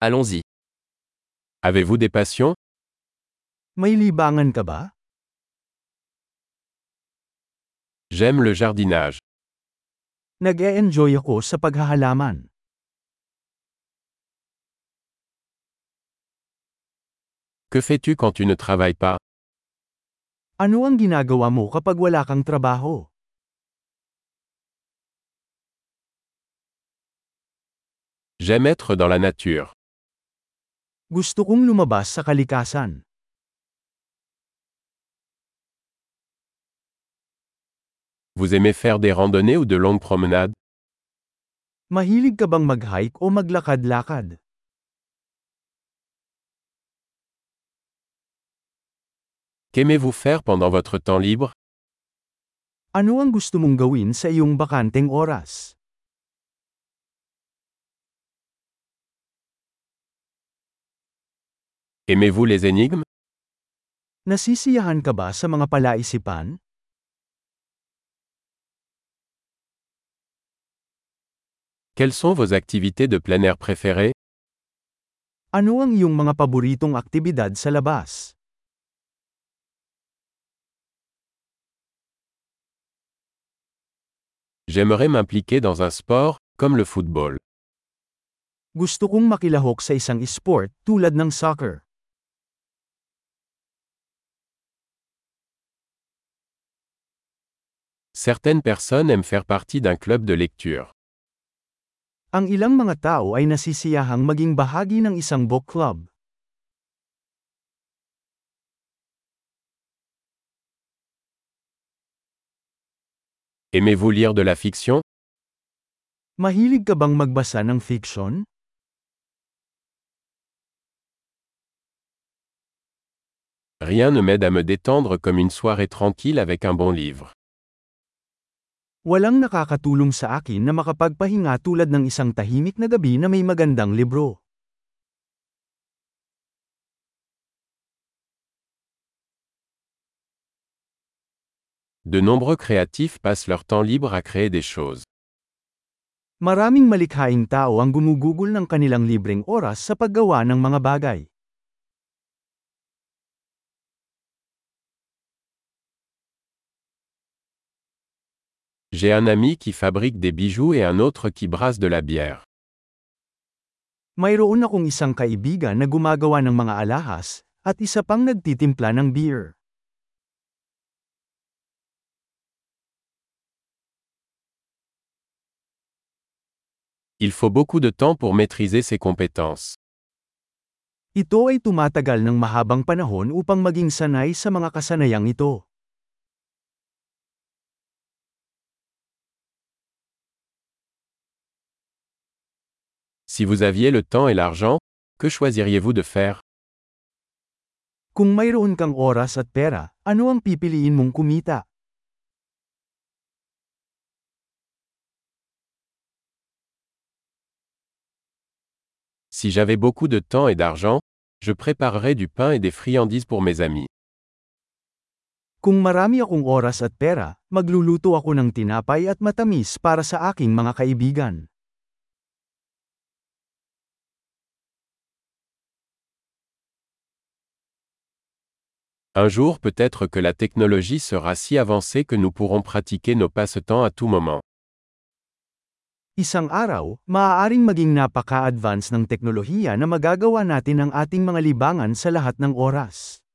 Allons-y. Avez-vous des passions? May libangan ka ba? J'aime le jardinage. Nag-e-enjoy ako sa paghahalaman. Que fais-tu quand tu ne travailles pas? Ano ang ginagawa mo kapag wala kang trabaho? J'aime être dans la nature. Gusto kong lumabas sa kalikasan. Vous aimez faire des randonnées ou de longues promenades? Mahilig ka bang mag-hike o maglakad-lakad? Qu'aimez-vous faire pendant votre temps libre? Ano ang gusto mong gawin sa iyong bakanteng oras? Aimez-vous les énigmes? Nasisiyahan ka ba sa mga palaisipan? Quelles sont vos activités de plein air préférées? Ano ang iyong mga paboritong aktibidad sa labas? J'aimerais m'impliquer dans un sport, comme le football. Gusto kong makilahok sa isang sport tulad ng soccer. Certaines personnes aiment faire partie d'un club de lecture. Ang ilang mga tao ay nasisiyahang maging bahagi ng isang book club. Aimez-vous lire de la fiction? Mahilig ka bang magbasa ng fiction? Rien ne m'aide à me détendre comme une soirée tranquille avec un bon livre. Walang nakakatulong sa akin na makapagpahinga tulad ng isang tahimik na gabi na may magandang libro. De nombreux créatifs passent leur temps libre à créer des choses. Maraming malikhaing tao ang gumugugol ng kanilang libreng oras sa paggawa ng mga bagay. J'ai un ami qui fabrique des bijoux et un autre qui brasse de la bière. Mayroon akong isang kaibigan na gumagawa ng mga alahas, at isa pang nagtitimpla ng beer. Il faut beaucoup de temps pour maîtriser ces compétences. Ito ay tumatagal ng mahabang panahon upang maging sanay sa mga kasanayang ito. Si vous aviez le temps et l'argent, que choisiriez-vous de faire? Kung mayroon kang oras at pera, ano ang pipiliin mong kumita? Si j'avais beaucoup de temps et d'argent, je préparerais du pain et des friandises pour mes amis. Kung marami akong oras at pera, magluluto ako ng tinapay at matamis para sa aking mga kaibigan. Un jour peut-être que la technologie sera si avancée que nous pourrons pratiquer nos passe-temps à tout moment. Isang araw, maaaring maging napaka-advance ng teknolohiya na magagawa natin ang ating mga libangan sa lahat ng oras.